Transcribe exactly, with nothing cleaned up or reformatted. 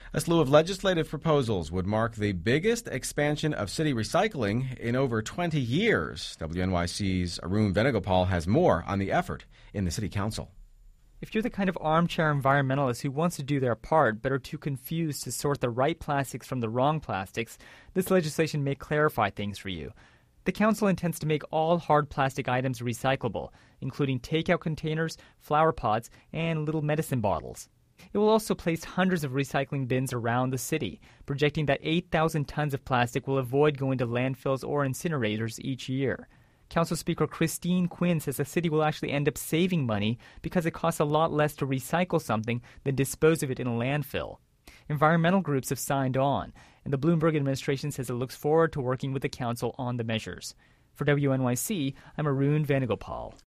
A slew of legislative proposals would mark the biggest expansion of city recycling in over twenty years. W N Y C's Arun Venugopal has more on the effort in the City Council. If you're the kind of armchair environmentalist who wants to do their part but are too confused to sort the right plastics from the wrong plastics, this legislation may clarify things for you. The council intends to make all hard plastic items recyclable, including takeout containers, flower pots, and little medicine bottles. It will also place hundreds of recycling bins around the city, projecting that eight thousand tons of plastic will avoid going to landfills or incinerators each year. Council Speaker Christine Quinn says the city will actually end up saving money because it costs a lot less to recycle something than dispose of it in a landfill. Environmental groups have signed on, and the Bloomberg administration says it looks forward to working with the council on the measures. For W N Y C, I'm Arun Venugopal.